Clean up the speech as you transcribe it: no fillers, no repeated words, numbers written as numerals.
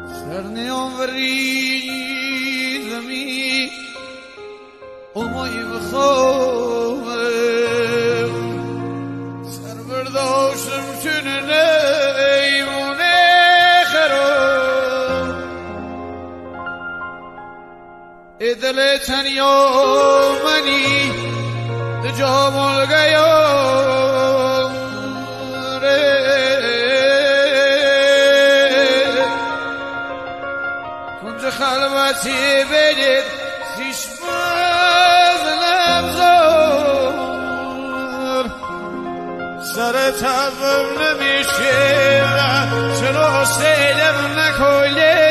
سرنیام وریدمی امایی بخواه سر برداشتم چونه نیمونه خراب دل تنیا منی جا ملگیام کنج خلوتی بگید سیش بزنم زور سر تبم نمیشه چرا سیدم نکوله